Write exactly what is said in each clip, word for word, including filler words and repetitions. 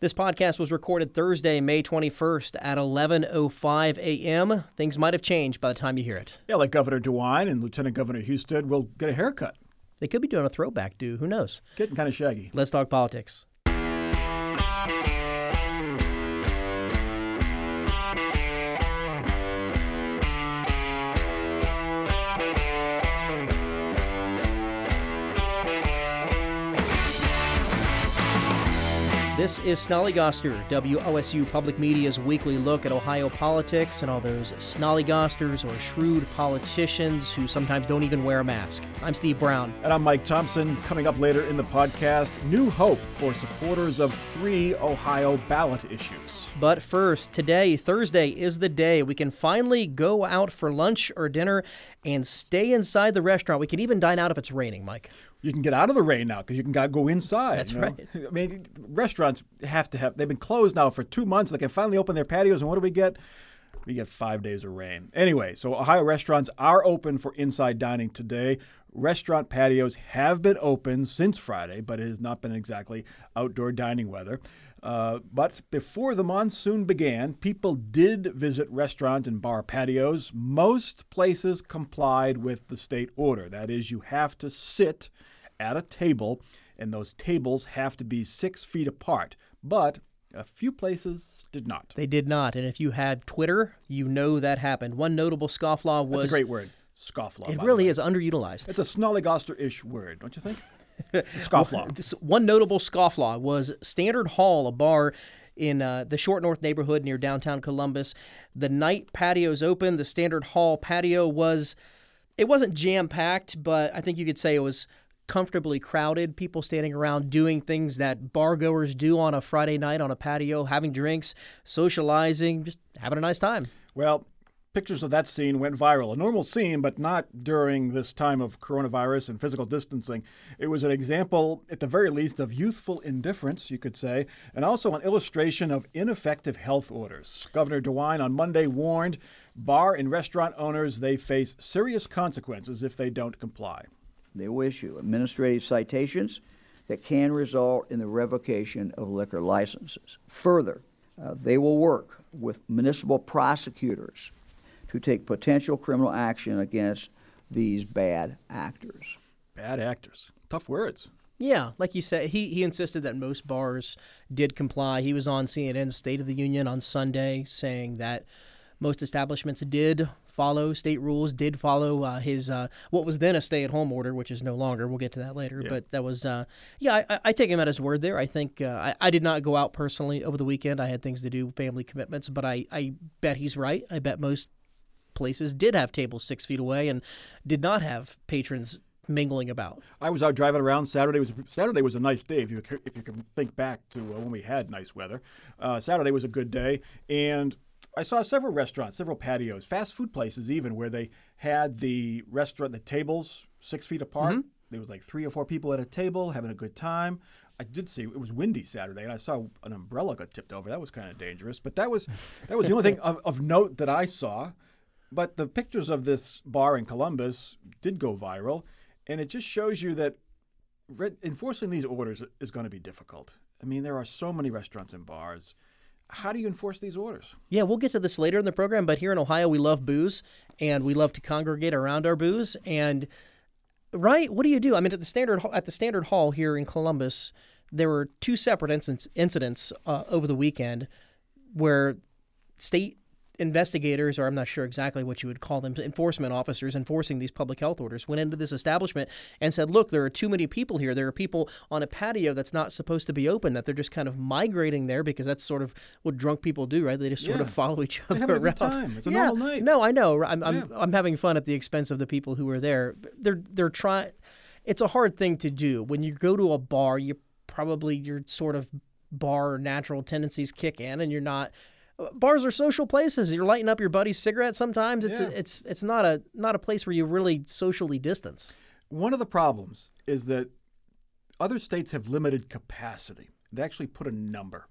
This podcast was recorded Thursday, May twenty-first at eleven oh five a.m. Things might have changed by the time you hear it. Yeah, like Governor DeWine and Lieutenant Governor Husted will get a haircut. They could be doing a throwback, dude. Who knows? Getting kind of shaggy. Let's talk politics. This is Snollygoster, W O S U Public Media's weekly look at Ohio politics and all those snollygosters or shrewd politicians who sometimes don't even wear a mask. I'm Steve Brown. And I'm Mike Thompson. Coming up later in the podcast, new hope for supporters of three Ohio ballot issues. But first, today, Thursday, is the day we can finally go out for lunch or dinner and stay inside the restaurant. We can even dine out if it's raining, Mike. You can get out of the rain now because you can go inside. That's you know? right. I mean, restaurants have to have, they've been closed now for two months. They can finally open their patios. And what do we get? We get five days of rain. Anyway, so Ohio restaurants are open for inside dining today. Restaurant patios have been open since Friday, but it has not been exactly outdoor dining weather. Uh, but before the monsoon began, people did visit restaurant and bar patios. Most places complied with the state order. That is, you have to sit at a table, and those tables have to be six feet apart. But a few places did not. They did not. And if you had Twitter, you know that happened. One notable scofflaw was... That's a great word. Scofflaw. It really is underutilized. It's a snollygoster-ish word, don't you think? Scofflaw. One notable scofflaw was Standard Hall, a bar in uh, the Short North neighborhood near downtown Columbus. The night patios opened. The Standard Hall patio was, it wasn't jam-packed, but I think you could say it was comfortably crowded. People standing around doing things that bar goers do on a Friday night on a patio, having drinks, socializing, just having a nice time. Well, pictures of that scene went viral. A normal scene, but not during this time of coronavirus and physical distancing. It was an example, at the very least, of youthful indifference, you could say, and also an illustration of ineffective health orders. Governor DeWine on Monday warned bar and restaurant owners they face serious consequences if they don't comply. They will issue administrative citations that can result in the revocation of liquor licenses. Further, uh, they will work with municipal prosecutors to take potential criminal action against these bad actors. Bad actors. Tough words. Yeah, like you said, he, he insisted that most bars did comply. He was on C N N's State of the Union on Sunday saying that most establishments did follow state rules, did follow uh, his uh, what was then a stay-at-home order, which is no longer. We'll get to that later. Yeah. But that was, uh, yeah, I, I take him at his word there. I think uh, I, I did not go out personally over the weekend. I had things to do, family commitments. But I, I bet he's right. I bet most places did have tables six feet away and did not have patrons mingling about. I was out driving around. Saturday was Saturday was a nice day if you if you can think back to uh, when we had nice weather. Uh, Saturday was a good day, and I saw several restaurants, several patios, fast food places even, where they had the restaurant, the tables six feet apart. Mm-hmm. There was like three or four people at a table having a good time. I did see it was windy Saturday, and I saw an umbrella got tipped over. That was kind of dangerous, but that was that was the only thing of, of note that I saw. But the pictures of this bar in Columbus did go viral, and it just shows you that re- enforcing these orders is going to be difficult. I mean, there are so many restaurants and bars. How do you enforce these orders? Yeah, we'll get to this later in the program, but here in Ohio, we love booze, and we love to congregate around our booze. And, right, what do you do? I mean, at the Standard at the Standard Hall here in Columbus, there were two separate incidents, incidents uh, over the weekend where state investigators, or I'm not sure exactly what you would call them, enforcement officers enforcing these public health orders, went into this establishment and said, look, there are too many people here. There are people on a patio that's not supposed to be open, that they're just kind of migrating there because that's sort of what drunk people do, right? They just sort yeah. of follow each other they have a around. Good time. It's a yeah. normal night. No, I know. I'm, I'm, yeah. I'm having fun at the expense of the people who are there. They're, they're trying. It's a hard thing to do. When you go to a bar, you probably your sort of bar natural tendencies kick in, and you're not. Bars are social places. You're lighting up your buddy's cigarette sometimes. It's yeah. a, it's it's not a not a place where you really socially distance. One of the problems is that other states have limited capacity. They actually put a number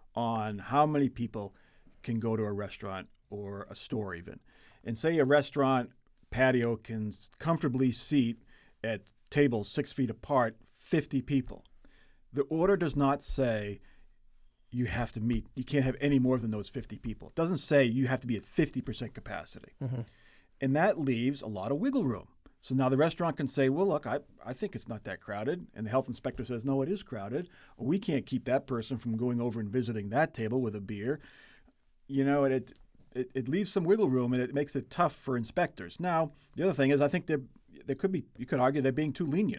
on how many people can go to a restaurant or a store even. And say a restaurant patio can comfortably seat at tables six feet apart fifty people. The order does not say you have to meet, you can't have any more than those fifty people. It doesn't say you have to be at fifty percent capacity. Mm-hmm. And that leaves a lot of wiggle room. So now the restaurant can say, well, look, I, I think it's not that crowded. And the health inspector says, no, it is crowded. Or we can't keep that person from going over and visiting that table with a beer. You know, it, it, it leaves some wiggle room, and it makes it tough for inspectors. Now, the other thing is I think there could be, you could argue they're being too lenient.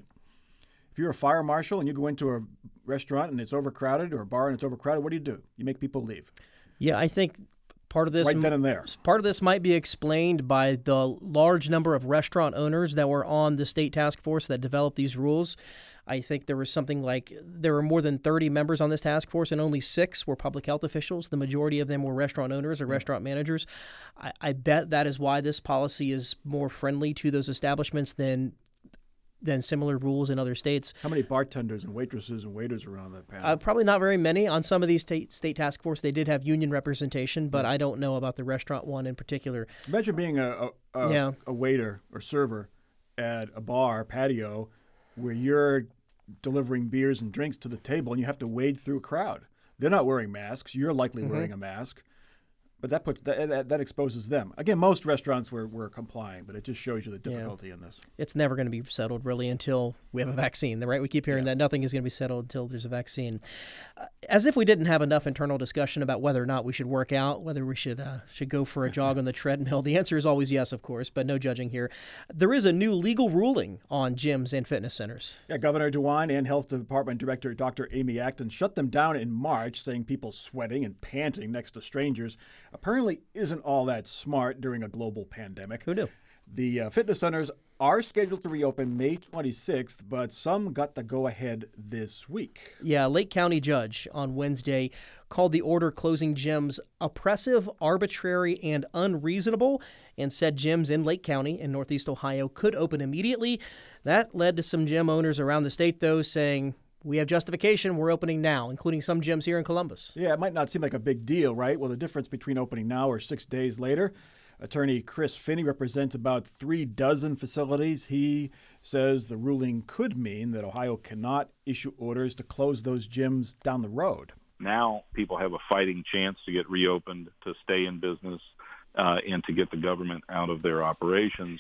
If you're a fire marshal and you go into a restaurant and it's overcrowded, or a bar and it's overcrowded, what do you do? You make people leave. Yeah, I think part of this right then and there. Part of this might be explained by the large number of restaurant owners that were on the state task force that developed these rules. I think there was something like there were more than thirty members on this task force, and only six were public health officials. The majority of them were restaurant owners or restaurant managers. I, I bet that is why this policy is more friendly to those establishments than than similar rules in other states. How many bartenders and waitresses and waiters are on that panel? Uh, probably not very many. On some of these state, state task force, they did have union representation, but I don't know about the restaurant one in particular. Imagine being a a, a, yeah. a waiter or server at a bar, patio, where you're delivering beers and drinks to the table and you have to wade through a crowd. They're not wearing masks. You're likely mm-hmm. wearing a mask. But that puts that, that that exposes them. Again, most restaurants were, were complying, but it just shows you the difficulty yeah. in this. It's never going to be settled, really, until we have a vaccine. Right? We keep hearing yeah. that nothing is going to be settled until there's a vaccine. Uh, as if we didn't have enough internal discussion about whether or not we should work out, whether we should uh, should go for a jog on the treadmill. The answer is always yes, of course, but no judging here. There is a new legal ruling on gyms and fitness centers. Yeah, Governor DeWine and Health Department Director Doctor Amy Acton shut them down in March, saying people sweating and panting next to strangers apparently isn't all that smart during a global pandemic. Who knew? The uh, fitness centers are scheduled to reopen May twenty-sixth, but some got the go-ahead this week. Yeah, Lake County judge on Wednesday called the order closing gyms oppressive, arbitrary, and unreasonable, and said gyms in Lake County in Northeast Ohio could open immediately. That led to some gym owners around the state, though, saying, we have justification, we're opening now, including some gyms here in Columbus. Yeah, it might not seem like a big deal, right? Well, the difference between opening now or six days later. Attorney Chris Finney represents about three dozen facilities. He says the ruling could mean that Ohio cannot issue orders to close those gyms down the road. Now people have a fighting chance to get reopened, to stay in business, uh, and to get the government out of their operations.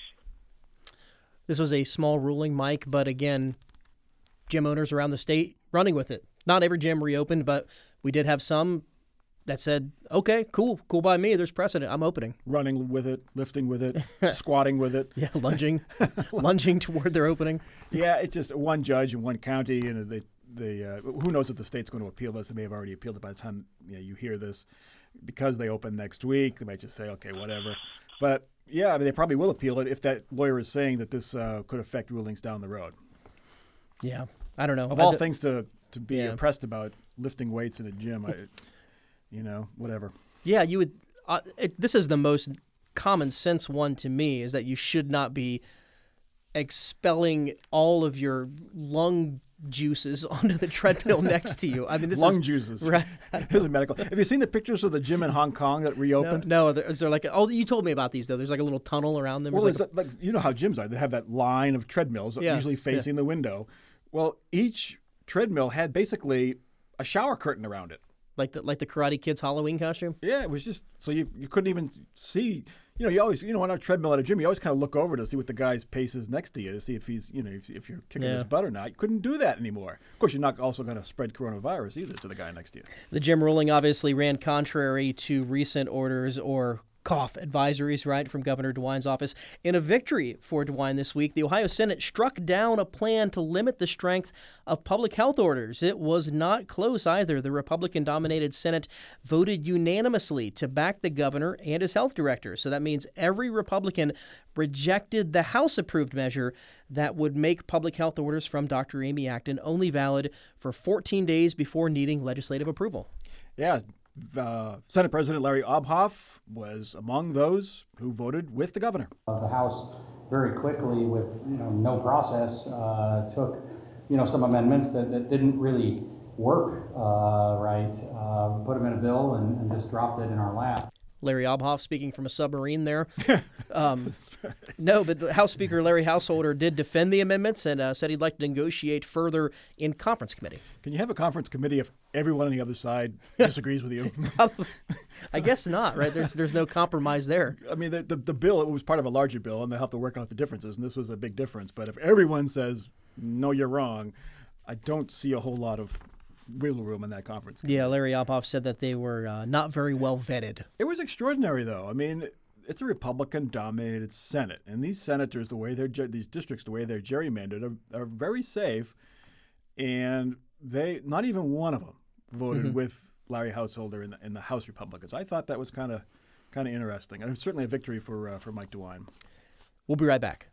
This was a small ruling, Mike, but again, gym owners around the state running with it. Not every gym reopened, but we did have some that said, okay, cool, cool by me. There's precedent. I'm opening. Running with it, lifting with it, squatting with it. Yeah, lunging, lunging toward their opening. Yeah, it's just one judge in one county, and they, they uh, who knows if the state's going to appeal this. They may have already appealed it by the time you know, you hear this. Because they open next week, they might just say, okay, whatever. But, yeah, I mean, they probably will appeal it if that lawyer is saying that this uh, could affect rulings down the road. Yeah, I don't know. Of all th- things to, to be yeah. impressed about, lifting weights in a gym, I, you know, whatever. Yeah, you would. Uh, it, this is the most common sense one to me, is that you should not be expelling all of your lung juices onto the treadmill next to you. I mean, this lung is, juices. Right. This is medical. Have you seen the pictures of the gym in Hong Kong that reopened? No, no there, is there like a, oh, you told me about these though. There's like a little tunnel around them. Well, There's like, like you know how gyms are. They have that line of treadmills, yeah, usually facing yeah. the window. Well, each treadmill had basically a shower curtain around it. Like the like the Karate Kid's Halloween costume? Yeah, it was just so you, you couldn't even see. You know, you always you know on a treadmill at a gym, you always kind of look over to see what the guy's pace is next to you to see if he's you know if, if you're kicking yeah. his butt or not. You couldn't do that anymore. Of course, you're not also going to spread coronavirus either to the guy next to you. The gym ruling obviously ran contrary to recent orders or cough advisories, right, from Governor DeWine's office. In a victory for DeWine this week, the Ohio Senate struck down a plan to limit the strength of public health orders. It was not close either. The Republican-dominated Senate voted unanimously to back the governor and his health director. So that means every Republican rejected the House-approved measure that would make public health orders from Doctor Amy Acton only valid for fourteen days before needing legislative approval. Yeah. Uh, Senate President Larry Obhoff was among those who voted with the governor. Uh, the House very quickly, with you know no process, uh, took you know some amendments that, that didn't really work uh, right, uh, put them in a bill and, and just dropped it in our lap. Larry Obhoff speaking from a submarine there. Um, no, but the House Speaker Larry Householder did defend the amendments and uh, said he'd like to negotiate further in conference committee. Can you have a conference committee if everyone on the other side disagrees with you? I guess not, right? There's there's no compromise there. I mean, the, the, the bill, it was part of a larger bill, and they'll have to work out the differences, and this was a big difference. But if everyone says, no, you're wrong, I don't see a whole lot of wiggle room in that conference committee. Yeah, Larry Obhoff said that they were uh, not very well vetted. It was extraordinary, though. I mean, it's a Republican-dominated Senate, and these senators, the way they're these districts, the way they're gerrymandered, are, are very safe. And they, not even one of them, voted mm-hmm. with Larry Householder and the, and the House Republicans. I thought that was kind of kind of interesting, and certainly a victory for uh, for Mike DeWine. We'll be right back.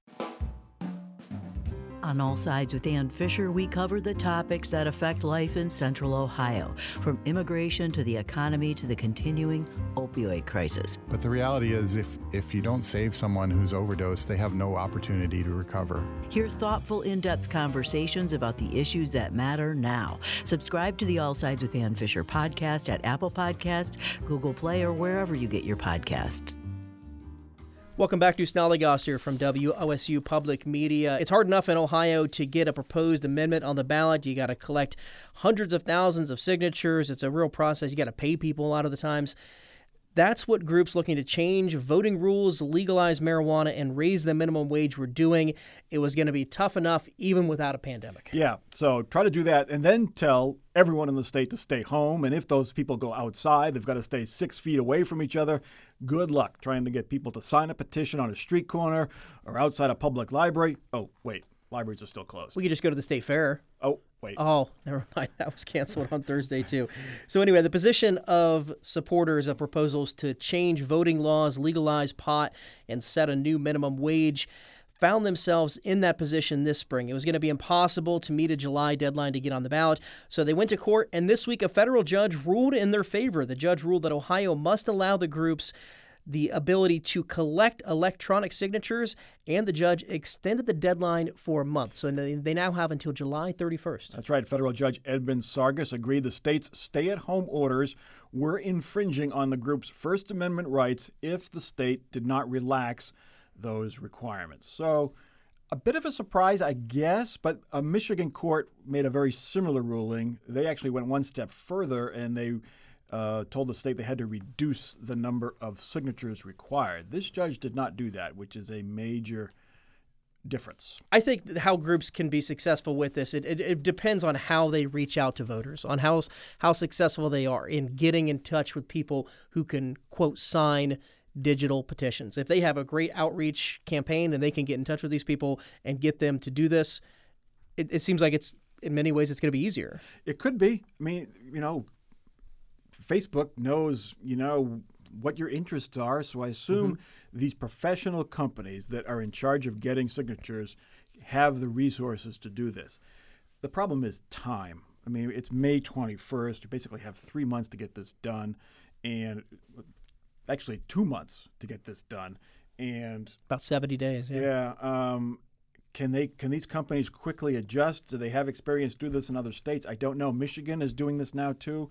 On All Sides with Ann Fisher, we cover the topics that affect life in Central Ohio, from immigration to the economy to the continuing opioid crisis. But the reality is, if, if you don't save someone who's overdosed, they have no opportunity to recover. Hear thoughtful, in-depth conversations about the issues that matter now. Subscribe to the All Sides with Ann Fisher podcast at Apple Podcasts, Google Play, or wherever you get your podcasts. Welcome back to Snollygost here from W O S U Public Media. It's hard enough in Ohio to get a proposed amendment on the ballot. You got to collect hundreds of thousands of signatures. It's a real process. You got to pay people a lot of the times. That's what groups looking to change voting rules, legalize marijuana, and raise the minimum wage were doing. It was going to be tough enough even without a pandemic. Yeah, so try to do that and then tell everyone in the state to stay home. And if those people go outside, they've got to stay six feet away from each other. Good luck trying to get people to sign a petition on a street corner or outside a public library. Oh, wait, libraries are still closed. We could just go to the state fair. Oh, wait. Oh, never mind. That was canceled on Thursday, too. So anyway, the position of supporters of proposals to change voting laws, legalize pot, and set a new minimum wage found themselves in that position this spring. It was going to be impossible to meet a July deadline to get on the ballot, so they went to court, and this week a federal judge ruled in their favor. The judge ruled that Ohio must allow the groups the ability to collect electronic signatures, and the judge extended the deadline for a month. So they now have until July thirty-first. That's right. Federal Judge Edmund Sargas agreed the state's stay-at-home orders were infringing on the group's First Amendment rights if the state did not relax those requirements. So a bit of a surprise, I guess, but a Michigan court made a very similar ruling. They actually went one step further, and they Uh, told the state they had to reduce the number of signatures required. This judge did not do that, which is a major difference. I think how groups can be successful with this, it, it, it depends on how they reach out to voters, on how, how successful they are in getting in touch with people who can, quote, sign digital petitions. If they have a great outreach campaign and they can get in touch with these people and get them to do this, it, it seems like it's, in many ways, it's going to be easier. It could be. I mean, you know, Facebook knows, you know, what your interests are, so I assume mm-hmm. these professional companies that are in charge of getting signatures have the resources to do this. The problem is time. I mean, it's May twenty-first. You basically have three months to get this done, and actually two months to get this done. And about seventy days, yeah. Yeah. Um, can they? Can these companies quickly adjust? Do they have experience do this in other states? I don't know. Michigan is doing this now, too.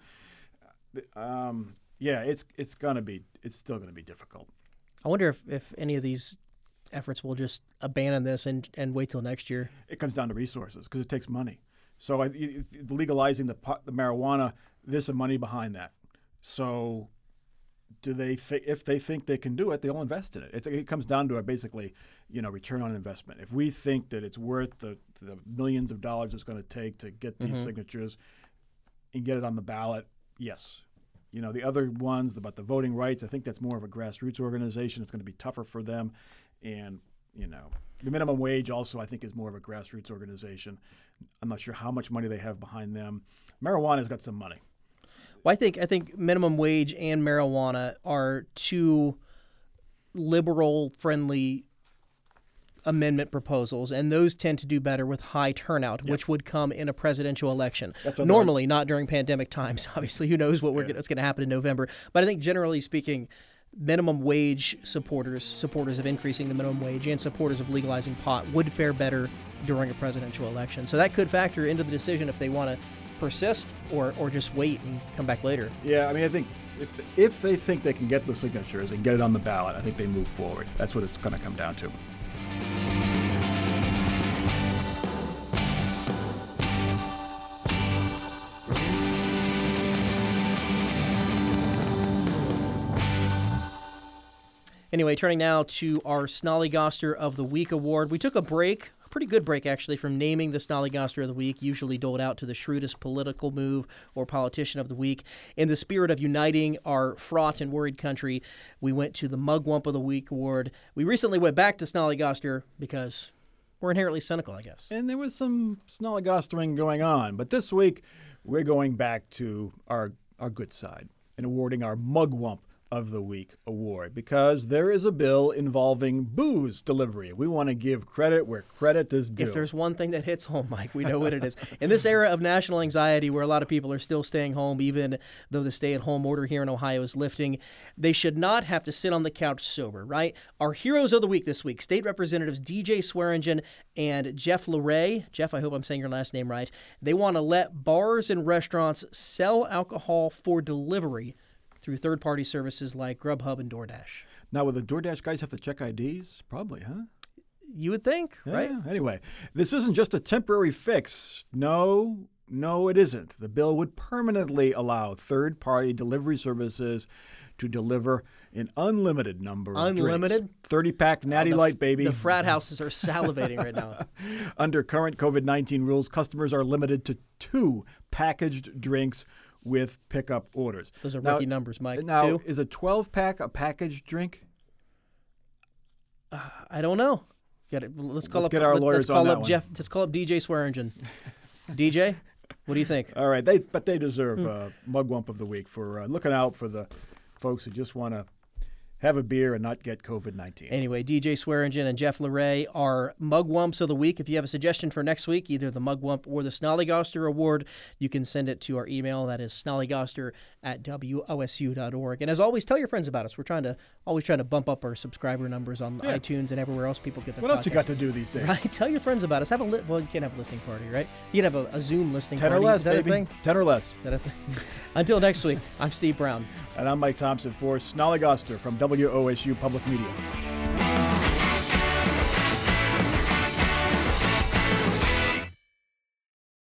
Um, yeah, it's it's gonna be it's still gonna be difficult. I wonder if, if any of these efforts will just abandon this and, and wait till next year. It comes down to resources because it takes money. So I, legalizing the pot, the marijuana, there's some money behind that. So do they th- if they think they can do it, they'll invest in it. It's, it comes down to a basically, you know, return on investment. If we think that it's worth the, the millions of dollars it's going to take to get these mm-hmm. signatures and get it on the ballot. Yes. You know, the other ones about the voting rights, I think that's more of a grassroots organization. It's going to be tougher for them. And, you know, the minimum wage also, I think, is more of a grassroots organization. I'm not sure how much money they have behind them. Marijuana's got some money. Well, I think I think minimum wage and marijuana are two liberal-friendly amendment proposals, and those tend to do better with high turnout, yep. which would come in a presidential election. Normally, not during pandemic times. Obviously, who knows what we're yeah. gonna, what's going to happen in November. But I think generally speaking, minimum wage supporters, supporters of increasing the minimum wage, and supporters of legalizing pot would fare better during a presidential election. So that could factor into the decision if they want to persist or, or just wait and come back later. Yeah, I mean, I think if the, if they think they can get the signatures and get it on the ballot, I think they move forward. That's what it's going to come down to. Anyway, turning now to our Snollygoster of the Week award. We took a break, a pretty good break actually, from naming the Snollygoster of the Week, usually doled out to the shrewdest political move or politician of the week. In the spirit of uniting our fraught and worried country, we went to the Mugwump of the Week award. We recently went back to Snollygoster because we're inherently cynical, I guess. And there was some Snollygostering going on. But this week, we're going back to our, our good side and awarding our Mugwump of the Week award, because there is a bill involving booze delivery. We want to give credit where credit is due. If there's one thing that hits home, Mike, we know what it is. In this era of national anxiety where a lot of people are still staying home, even though the stay-at-home order here in Ohio is lifting, they should not have to sit on the couch sober, right? Our heroes of the week this week, State Representatives D J Swearingen and Jeff LaRae. Jeff, I hope I'm saying your last name right. They want to let bars and restaurants sell alcohol for delivery through third-party services like Grubhub and DoorDash. Now, will the DoorDash guys have to check I Ds? Probably, huh? You would think, yeah. right? Anyway, this isn't just a temporary fix. No, no, it isn't. The bill would permanently allow third-party delivery services to deliver an unlimited number of Unlimited? drinks. thirty-pack Natty Oh, the, Light, baby. The frat houses are salivating right now. Under current COVID nineteen rules, customers are limited to two packaged drinks with pickup orders. Those are now, rookie numbers, Mike. Now, Two? is a twelve-pack a packaged drink? Uh, I don't know. Get it. Let's call Let's up. get our let, lawyers let's call on that up one. Jeff. Let's call up D J Swearingen. D J, what do you think? All right, they but they deserve Hmm. uh, Mugwump of the Week for uh, looking out for the folks who just want to have a beer and not get COVID nineteen. Anyway, D J Swearingen and Jeff LaRae are Mugwumps of the Week. If you have a suggestion for next week, either the Mugwump or the Snollygoster Award, you can send it to our email. That is snollygoster at W O S U dot org. And as always, tell your friends about us. We're trying to always trying to bump up our subscriber numbers on Yeah. iTunes and everywhere else people get their What else you podcasts. got to do these days? Right? Tell your friends about us. Have a li- well, you can't have a listening party, right? You can have a, a Zoom listening Ten party. or less, Is that baby. a thing? Ten or less. Is that a thing? Until next week, I'm Steve Brown. And I'm Mike Thompson for Snollygoster from W O S U Public Media.